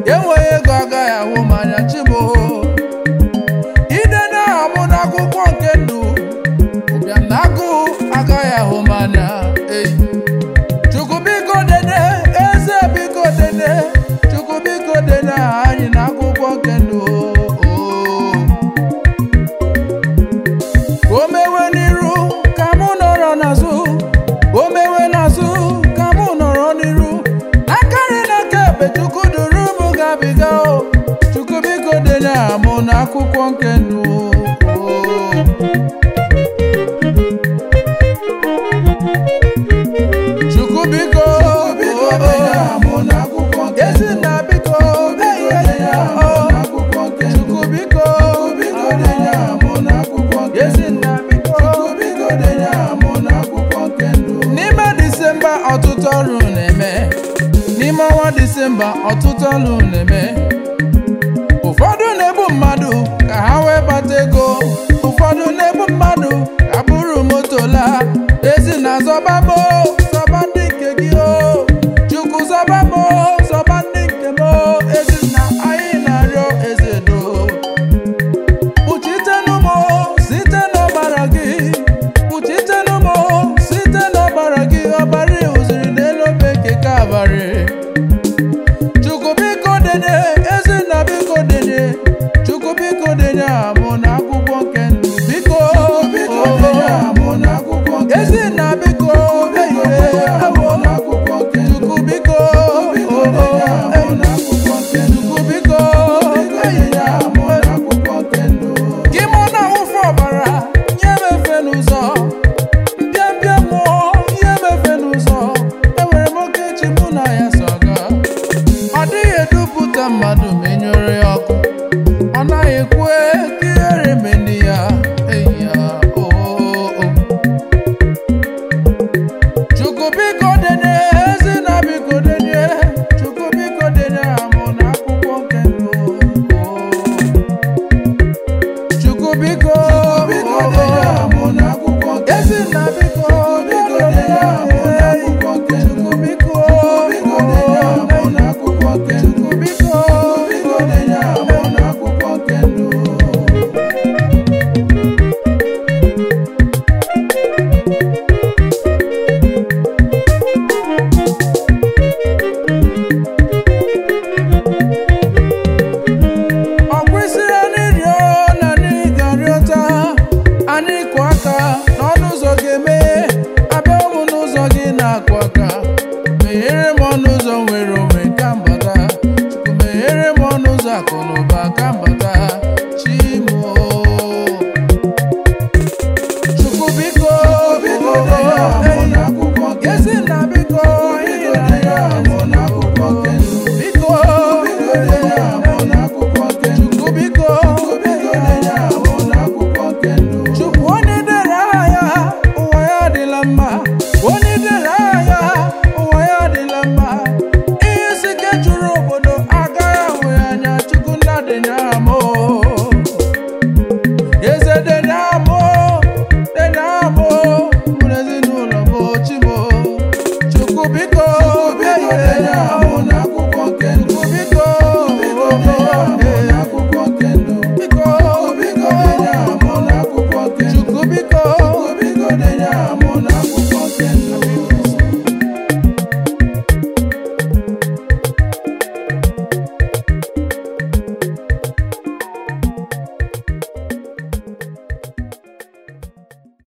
enweghị ego agaghị ahụ mmanya chimo ide na-amụ n'akwụkwọ nke ndụ ụbịam na agụụ agaghị ahụ mmanya Chukwu biko dene eze biko dene Chukwu biko dene anyị n'akwụkwọ nke ndụ o mewe n'iru ka mụ nọrọ n'azụ o mewe n'azụ ka mụ nọrọ n'iru akarị n'aka ebe Chukwu duru m gabiga Chukwu biko dene amụ n'akwụkwọ nke ndụ Chukwu biko dene amụ n'akwụkwọ nke ndụ Ezinna biko Chukwu biko dene amụ n'akwụkwọ nke ndụ Ezinna biko Chukwu biko dene amụ n'akwụkwọ nke ndụ N'ime Disemba ọtụtụ ọrụ na-eme N'ime ọnwa Disemba ọtụtụ ọrụ na-eme ụfọdụ na-ebu mmadụ ka ha wee bata ego ụfọdụ na-ebu mmadụ ka buru moto laa Ezinna zọbamo zọba ndị nke gị Chukwu zọbamo zọba ndị nke m Ezinna anyị na-arịọ ezedo kpuchitenu m site n'ọbara gị kpuchitenu m site n'ọbara gị ọbara ịhụziri n'elu obe nke Kalvarị Chukwu biko dene Ezinna biko dene Chukwu biko dene amụ n'akwụkwọ nke ndụ biko dene amụ n'akwụkwọ nke ndụ Ezinna biko amụ n'akwụkwọ nke ndụ Chukwu biko dene amụ n'akwụkwọ nke ndụ Chukwu biko dene amụ n'akwụkwọ nke ndụ gị mụ na-awụfe ọbara nye m efe n'ụzọ mbịambịa mmụọ nye m efe n'ụzọ enwere m oke echi mụ na ya so aga ọ dịghị edupụta mmadụ ma enyere ya ọkụ ọ naghị ekwe ka ihere meni ya enyi ya Chukwu biko dene Ezinna biko dene Chukwu biko dene amụ n'akwụkwọ nke ndụ Chukwu biko dene amụ n'akwụkwọ nke ndụ Ezinna biko dene amụ n'akwụkwọ nke ndụ Chukwu biko dene amụ n'akwụkwọ nke ndụ Chukwu biko dene amụ n'akwụkwọ nke ndụ ọ kwesịrị anyị rịọ na anyị ga-arịọta anyị kụ aka n'ọnụ ụzọ ga-emeghe abịa ụmụ n'ụzọ gị na-akụ aka meghere m ọnụ ụzọ nwere onwe ka mbata Chukwu meghere m ọnụ ụzọ akụ na